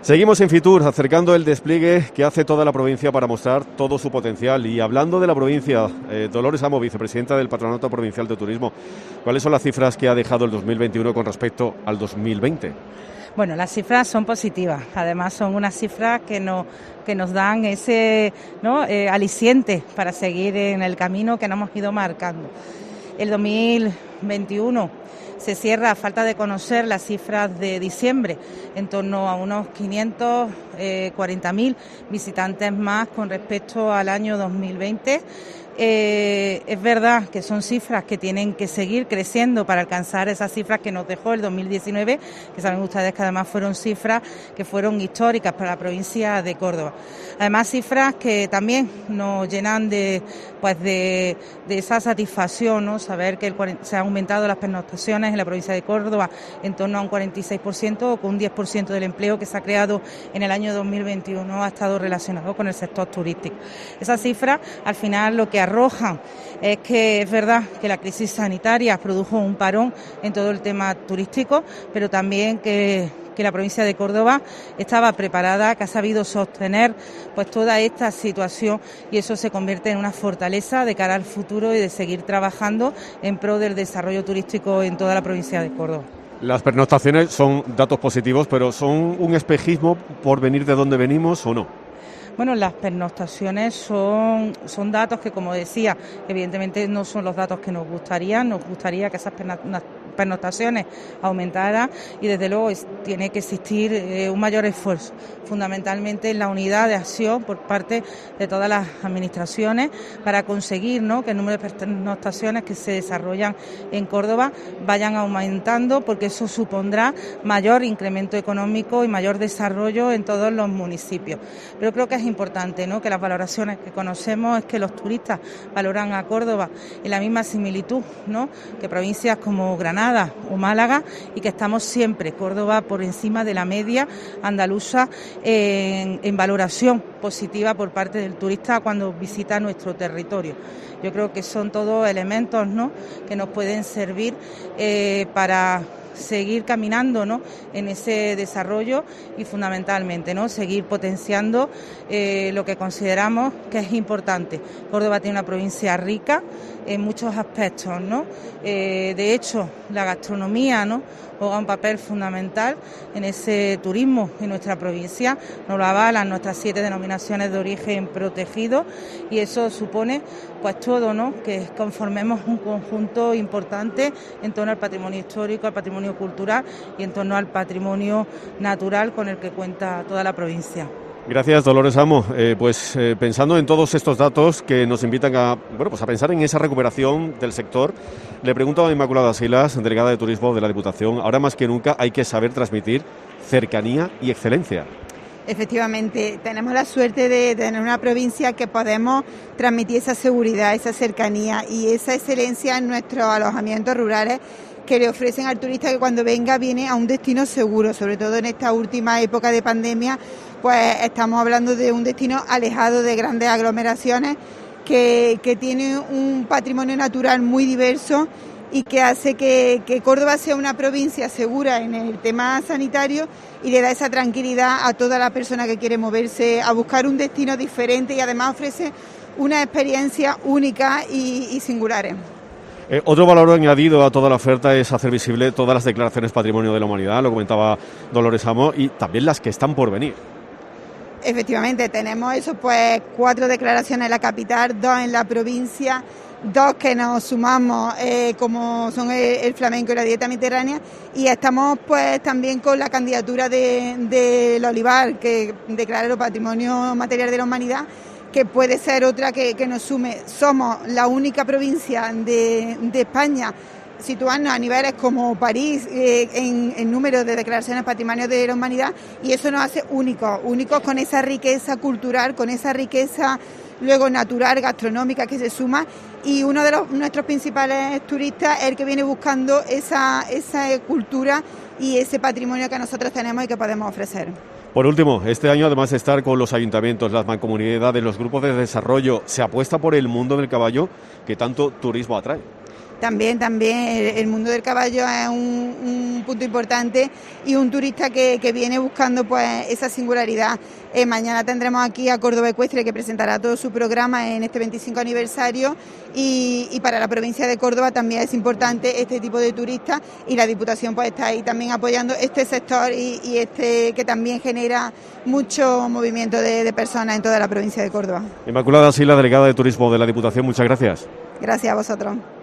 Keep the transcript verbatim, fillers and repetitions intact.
Seguimos en Fitur, acercando el despliegue que hace toda la provincia para mostrar todo su potencial. Y hablando de la provincia, eh, Dolores Amo, vicepresidenta del Patronato Provincial de Turismo, ¿cuáles son las cifras que ha dejado el dos mil veintiuno con respecto al dos mil veinte? Bueno, las cifras son positivas, además son unas cifras que nos, que nos dan ese ¿no? eh, aliciente para seguir en el camino que nos hemos ido marcando. El dos mil veintiuno se cierra, a falta de conocer las cifras de diciembre, en torno a unos quinientos cuarenta mil visitantes más con respecto al año dos mil veinte. Eh, es verdad que son cifras que tienen que seguir creciendo para alcanzar esas cifras que nos dejó el dos mil diecinueve, que saben ustedes que además fueron cifras que fueron históricas para la provincia de Córdoba. Además, cifras que también nos llenan de pues de, de esa satisfacción, ¿no? Saber que el, se han aumentado las pernoctaciones en la provincia de Córdoba en torno a un cuarenta y seis por ciento, o con un diez por ciento del empleo que se ha creado en el año dos mil veintiuno ha estado relacionado con el sector turístico. Esas cifras, al final, lo que arrojan es que es verdad que la crisis sanitaria produjo un parón en todo el tema turístico, pero también que que la provincia de Córdoba estaba preparada, que ha sabido sostener pues toda esta situación, y eso se convierte en una fortaleza de cara al futuro y de seguir trabajando en pro del desarrollo turístico en toda la provincia de Córdoba. Las pernoctaciones son datos positivos, pero ¿son un espejismo por venir de donde venimos o no? Bueno, las pernoctaciones son, son datos que, como decía, evidentemente no son los datos que nos gustaría. Nos gustaría que esas pernoctaciones aumentaran y, desde luego, es, tiene que existir eh, un mayor esfuerzo, fundamentalmente en la unidad de acción por parte de todas las administraciones para conseguir, ¿no?, que el número de pernoctaciones que se desarrollan en Córdoba vayan aumentando, porque eso supondrá mayor incremento económico y mayor desarrollo en todos los municipios. Pero creo que es importante, ¿no?, que las valoraciones que conocemos es que los turistas valoran a Córdoba en la misma similitud, ¿no?, que provincias como Granada o Málaga, y que estamos siempre, Córdoba, por encima de la media andaluza en, en valoración positiva por parte del turista cuando visita nuestro territorio. Yo creo que son todos elementos, ¿no?, que nos pueden servir eh, para seguir caminando, ¿no?, en ese desarrollo y, fundamentalmente, ¿no?, seguir potenciando eh, lo que consideramos que es importante. Córdoba tiene una provincia rica en muchos aspectos, ¿no? Eh, de hecho, la gastronomía, ¿no?, juega un papel fundamental en ese turismo en nuestra provincia. Nos lo avalan nuestras siete denominaciones de origen protegido, y eso supone pues todo, ¿no?, que conformemos un conjunto importante en torno al patrimonio histórico, al patrimonio cultural y en torno al patrimonio natural con el que cuenta toda la provincia. Gracias, Dolores Amo. Eh, pues eh, pensando en todos estos datos que nos invitan a bueno pues a pensar en esa recuperación del sector, le pregunto a Inmaculada Silas, delegada de Turismo de la Diputación, ahora más que nunca hay que saber transmitir cercanía y excelencia. Efectivamente, tenemos la suerte de tener una provincia que podemos transmitir esa seguridad, esa cercanía y esa excelencia en nuestros alojamientos rurales, que le ofrecen al turista que cuando venga viene a un destino seguro, sobre todo en esta última época de pandemia. Pues estamos hablando de un destino alejado de grandes aglomeraciones, que, que tiene un patrimonio natural muy diverso y que hace que, que Córdoba sea una provincia segura en el tema sanitario, y le da esa tranquilidad a toda la persona que quiere moverse a buscar un destino diferente, y además ofrece una experiencia única y, y singulares. Eh, otro valor añadido a toda la oferta es hacer visible todas las declaraciones Patrimonio de la Humanidad, lo comentaba Dolores Amo, y también las que están por venir. Efectivamente, tenemos eso, pues cuatro declaraciones en la capital, dos en la provincia, dos que nos sumamos eh, como son el, el flamenco y la dieta mediterránea, y estamos pues también con la candidatura del de, de olivar, que declara Patrimonio Material de la Humanidad, que puede ser otra que, que nos sume. Somos la única provincia de, de España situarnos a niveles como París eh, en, en número de declaraciones Patrimonio de la Humanidad, y eso nos hace únicos, únicos con esa riqueza cultural, con esa riqueza luego natural, gastronómica que se suma, y uno de los, nuestros principales turistas es el que viene buscando esa, esa cultura y ese patrimonio que nosotros tenemos y que podemos ofrecer. Por último, este año, además de estar con los ayuntamientos, las mancomunidades, los grupos de desarrollo, se apuesta por el mundo del caballo que tanto turismo atrae. También, también el, el mundo del caballo es un, un punto importante y un turista que, que viene buscando pues esa singularidad. Eh, mañana tendremos aquí a Córdoba Ecuestre, que presentará todo su programa en este veinticinco aniversario y, y para la provincia de Córdoba también es importante este tipo de turistas y la Diputación pues está ahí también apoyando este sector y, y este que también genera mucho movimiento de, de personas en toda la provincia de Córdoba. Inmaculada Sila, delegada de Turismo de la Diputación, muchas gracias. Gracias a vosotros.